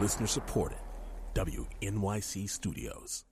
Listener supported. WNYC Studios.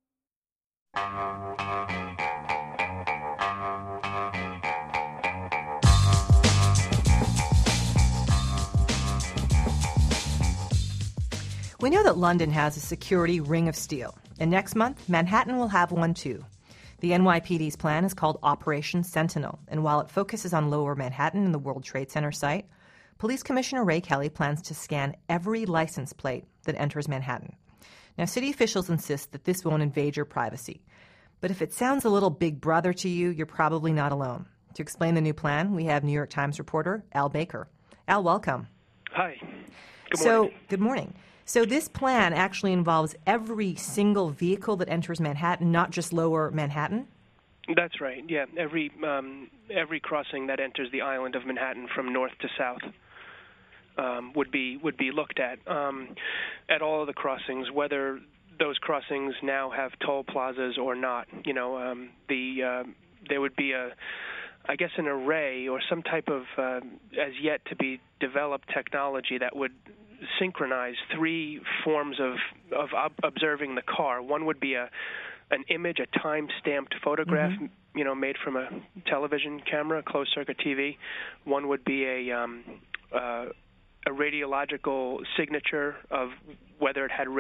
We know that London has a security ring of steel, and next month, Manhattan will have one too. The NYPD's plan is called Operation Sentinel, and while it focuses on Lower Manhattan and the World Trade Center site, Police Commissioner Ray Kelly plans to scan every license plate that enters Manhattan. Now, city officials insist that this won't invade your privacy. But if it sounds a little Big Brother to you, you're probably not alone. To explain the new plan, we have New York Times reporter Al Baker. Al, welcome. Hi. Good morning. Good morning. So this plan actually involves every single vehicle that enters Manhattan, not just Lower Manhattan? That's right. Yeah, every crossing that enters the island of Manhattan from north to south would be looked at all of the crossings, whether those crossings now have toll plazas or not. You know, there would be an array or some type of as yet to be developed technology that would synchronize three forms of observing the car. One would be an image, a time-stamped photograph, made from a television camera, closed-circuit TV. One would be a radiological signature of whether it had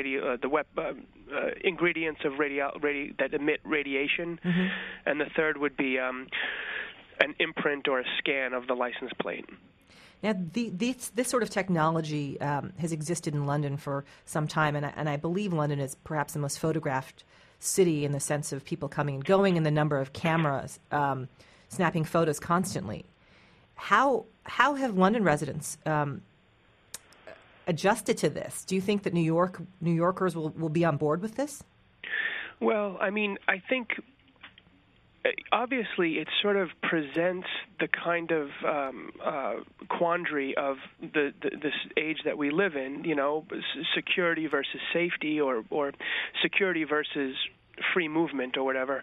ingredients of that emit radiation, and the third would be an imprint or a scan of the license plate. Now, this sort of technology has existed in London for some time, and I believe London is perhaps the most photographed city in the sense of people coming and going and the number of cameras snapping photos constantly. How have London residents adjusted to this? Do you think that New Yorkers will be on board with this? Well, I mean, I think obviously it sort of presents the kind of quandary of this age that we live in, you know, security versus safety or security versus free movement or whatever.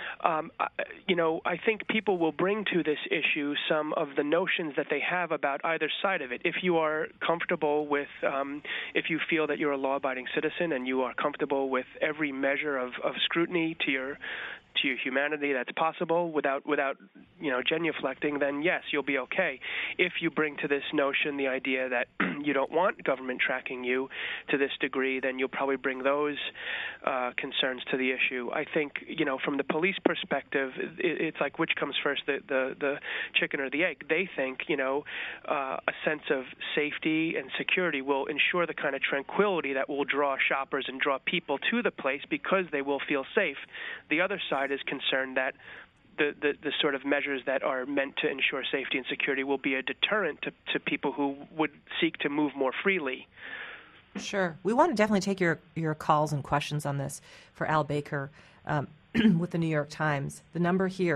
I think people will bring to this issue some of the notions that they have about either side of it. If you are comfortable with, if you feel that you're a law-abiding citizen and you are comfortable with every measure of scrutiny to your humanity that's possible without genuflecting, then yes, you'll be okay. If you bring to this notion the idea that you don't want government tracking you to this degree, then you'll probably bring those concerns to the issue. I think, from the police perspective, it's like which comes first, the chicken or the egg. They think, a sense of safety and security will ensure the kind of tranquility that will draw shoppers and draw people to the place because they will feel safe. The other side is concerned that the sort of measures that are meant to ensure safety and security will be a deterrent to people who would seek to move more freely. Sure. We want to definitely take your calls and questions on this for Al Baker with the New York Times. The number here,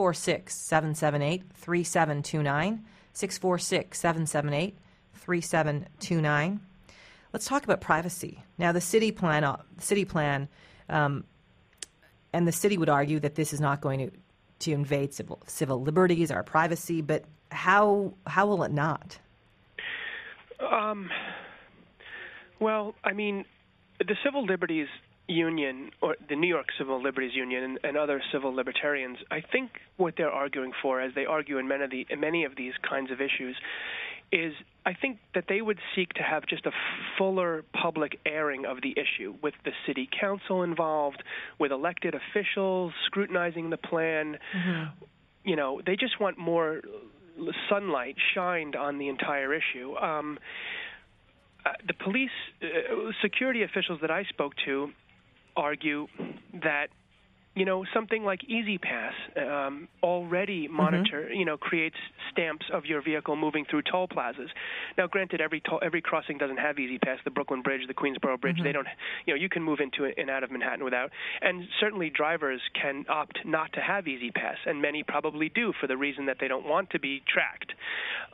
646-778-3729, 646-778-3729. Let's talk about privacy. Now, the city plan, and the city would argue that this is not going to invade civil liberties, our privacy, but how will it not? Well, I mean, the Civil Liberties Union, or the New York Civil Liberties Union, and other civil libertarians, I think what they're arguing for, as they argue in many of these kinds of issues, is I think that they would seek to have just a fuller public airing of the issue, with the city council involved, with elected officials scrutinizing the plan. They just want more sunlight shined on the entire issue. The police security officials that I spoke to argue that something like E-ZPass already creates stamps of your vehicle moving through toll plazas. Now, granted, every crossing doesn't have E-ZPass. The Brooklyn Bridge, the Queensboro Bridge, they don't. You can move into and out of Manhattan without. And certainly, drivers can opt not to have E-ZPass, and many probably do for the reason that they don't want to be tracked.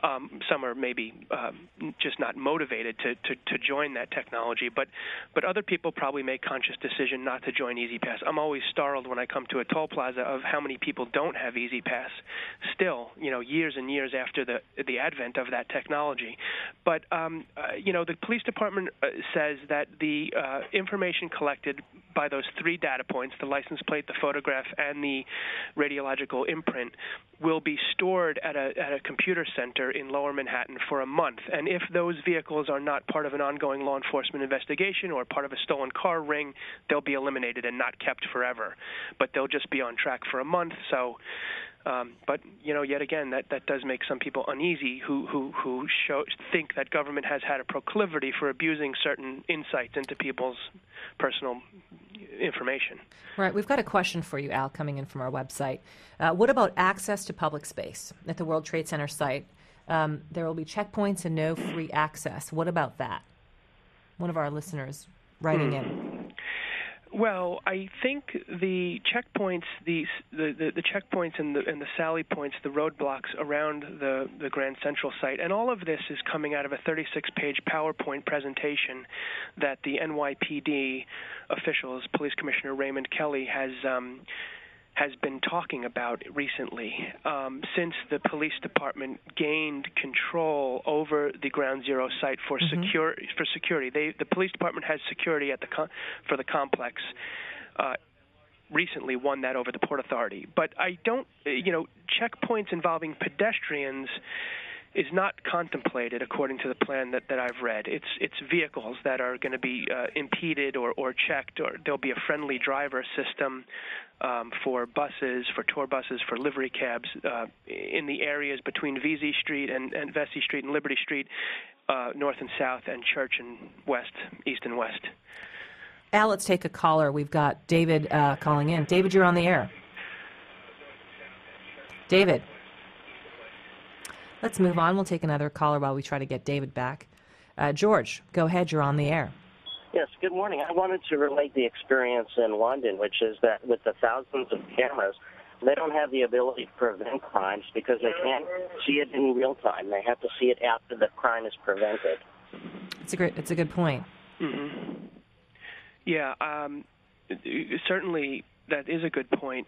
Some are maybe just not motivated to join that technology, but other people probably make conscious decision not to join E-ZPass. I'm always startled when I come to a toll plaza of how many people don't have E-ZPass still, years and years after the advent of that technology. But, the police department says that the information collected by those 3 data points, the license plate, the photograph, and the radiological imprint, will be stored at a computer center in Lower Manhattan for a month. And if those vehicles are not part of an ongoing law enforcement investigation or part of a stolen car ring, they'll be eliminated and not kept forever. But they'll just be on track for a month. So, but yet again, that does make some people uneasy who think that government has had a proclivity for abusing certain insights into people's personal information. Right. We've got a question for you, Al, coming in from our website. What about access to public space at the World Trade Center site? There will be checkpoints and no free access. What about that? One of our listeners writing in. Well, I think the checkpoints, the checkpoints and the sally points, the roadblocks around the Grand Central site, and all of this is coming out of a 36-page PowerPoint presentation that the NYPD officials, Police Commissioner Raymond Kelly, has been talking about recently since the police department gained control over the Ground Zero site for security. The police department has security at for the complex. Recently won that over the Port Authority. But I don't, checkpoints involving pedestrians is not contemplated according to the plan that I've read. It's vehicles that are going to be impeded or checked, or there'll be a friendly driver system for buses, for tour buses, for livery cabs in the areas between VZ Street and Vesey Street and Liberty Street, north and south, and Church and west, east and west. Al, let's take a caller. We've got David calling in. David, you're on the air. David. Let's move on. We'll take another caller while we try to get David back. George, go ahead. You're on the air. Yes, good morning. I wanted to relate the experience in London, which is that with the thousands of cameras, they don't have the ability to prevent crimes because they can't see it in real time. They have to see it after the crime is prevented. It's a good point. Mm-hmm. Yeah, certainly that is a good point.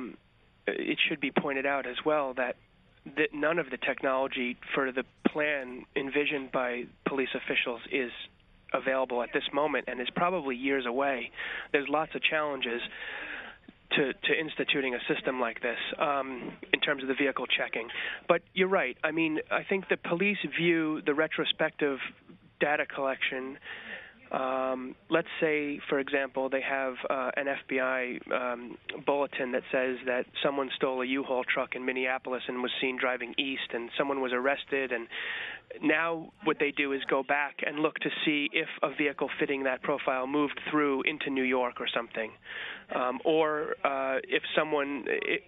It should be pointed out as well that none of the technology for the plan envisioned by police officials is available at this moment and is probably years away. There's lots of challenges to instituting a system like this in terms of the vehicle checking. But you're right. I mean, I think the police view the retrospective data collection. Let's say, for example, they have an FBI bulletin that says that someone stole a U-Haul truck in Minneapolis and was seen driving east, and someone was arrested. And now what they do is go back and look to see if a vehicle fitting that profile moved through into New York or something, or if someone.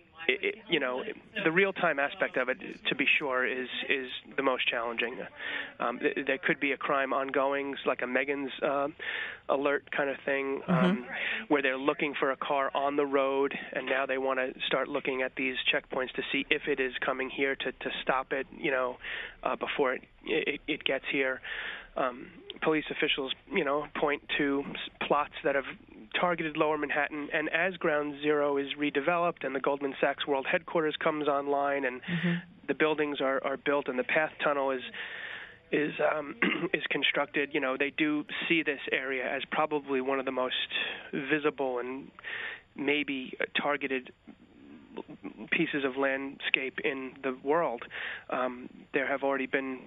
The real-time aspect of it, to be sure, is the most challenging. There could be a crime ongoing, like a Megan's alert kind of thing, where they're looking for a car on the road, and now they want to start looking at these checkpoints to see if it is coming here to stop it, before it gets here. Police officials, point to plots that have targeted Lower Manhattan, and as Ground Zero is redeveloped and the Goldman Sachs World Headquarters comes online and the buildings are built and the PATH tunnel is constructed, they do see this area as probably one of the most visible and maybe targeted pieces of landscape in the world. There have already been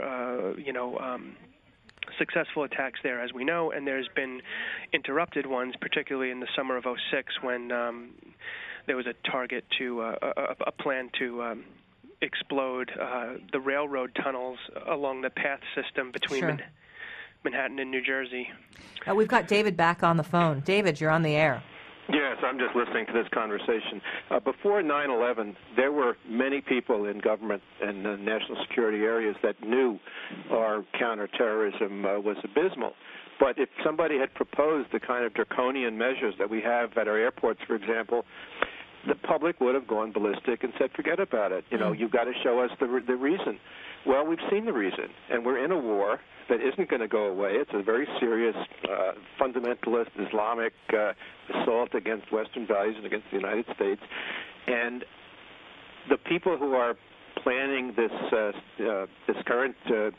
successful attacks there, as we know, and there's been interrupted ones, particularly in the summer of '06 when there was a target to a plan to explode the railroad tunnels along the PATH system between Manhattan and New Jersey. We've got David back on the phone. David, you're on the air. Yes, I'm just listening to this conversation. Before 9/11, there were many people in government and national security areas that knew our counterterrorism was abysmal. But if somebody had proposed the kind of draconian measures that we have at our airports, for example, the public would have gone ballistic and said, forget about it. You've got to show us the reason. Well, we've seen the reason, and we're in a war that isn't going to go away. It's a very serious fundamentalist Islamic assault against Western values and against the United States. And the people who are planning this current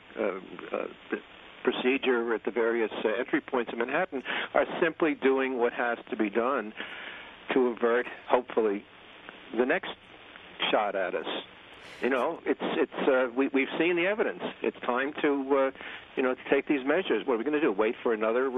procedure at the various entry points in Manhattan are simply doing what has to be done to avert, hopefully, the next shot at us. We've seen the evidence. It's time to to take these measures. What are we going to do? Wait for another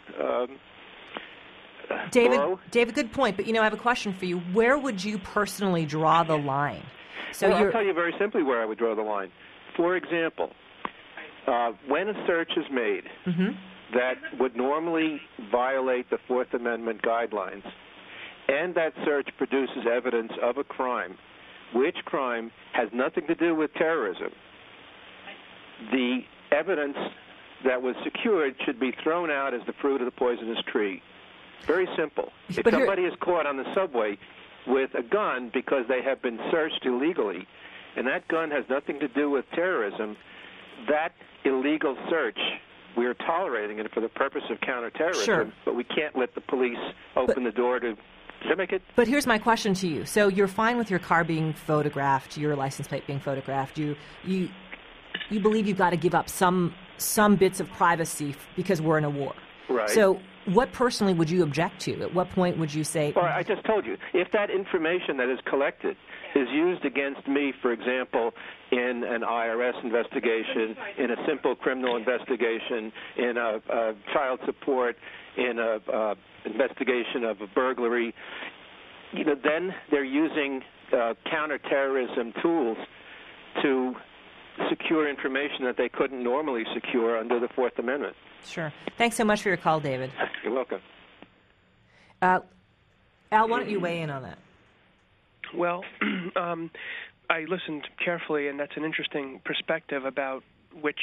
blow? David, good point. But I have a question for you. Where would you personally draw the line? I'll tell you very simply where I would draw the line. For example, when a search is made that would normally violate the Fourth Amendment guidelines, and that search produces evidence of a crime, which crime has nothing to do with terrorism, the evidence that was secured should be thrown out as the fruit of the poisonous tree. Very simple. If somebody is caught on the subway with a gun because they have been searched illegally, and that gun has nothing to do with terrorism, that illegal search, we are tolerating it for the purpose of counterterrorism, but we can't let the police open the door to mimic it. But here's my question to you. So you're fine with your car being photographed, your license plate being photographed. You believe you've got to give up some bits of privacy because we're in a war. Right. So what personally would you object to? At what point would you say... Well, I just told you. If that information that is collected is used against me, for example, in an IRS investigation, in a simple criminal investigation, in a child support, in a investigation of a burglary, then they're using counterterrorism tools to secure information that they couldn't normally secure under the Fourth Amendment. Sure. Thanks so much for your call, David. You're welcome. Al, why don't you weigh in on that? Well, I listened carefully, and that's an interesting perspective about which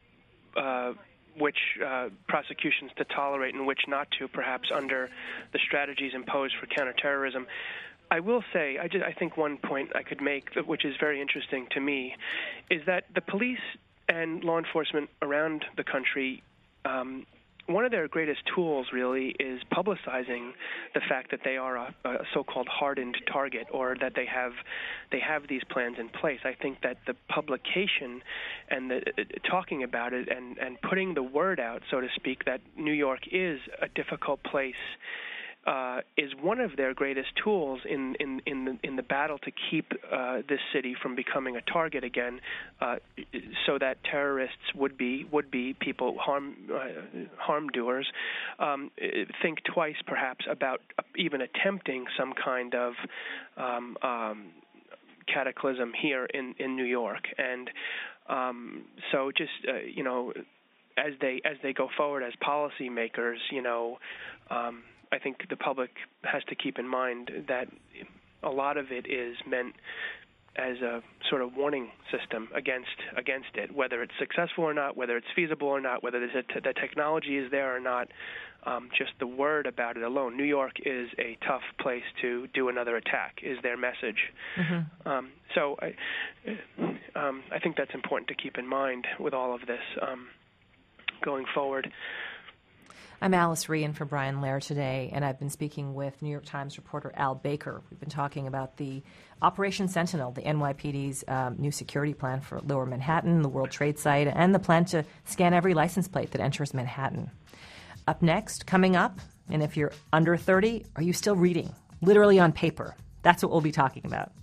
prosecutions to tolerate and which not to, perhaps under the strategies imposed for counterterrorism. I will say, I think one point I could make, which is very interesting to me, is that the police and law enforcement around the country, one of their greatest tools really is publicizing the fact that they are a so-called hardened target, or that they have these plans in place. I think that the publication and the talking about it and putting the word out, so to speak, that New York is a difficult place is one of their greatest tools in the battle to keep this city from becoming a target again, so that terrorists would be people harm doers think twice perhaps about even attempting some kind of cataclysm here in New York. And so just as they go forward as policymakers, I think the public has to keep in mind that a lot of it is meant as a sort of warning system against it, whether it's successful or not, whether it's feasible or not, whether the technology is there or not. Just the word about it alone. New York is a tough place to do another attack, is their message. Mm-hmm. So I think that's important to keep in mind with all of this going forward. I'm Alice Ryan for Brian Lehrer today, and I've been speaking with New York Times reporter Al Baker. We've been talking about the Operation Sentinel, the NYPD's new security plan for Lower Manhattan, the World Trade Site, and the plan to scan every license plate that enters Manhattan. Up next, coming up, and if you're under 30, are you still reading? Literally on paper. That's what we'll be talking about.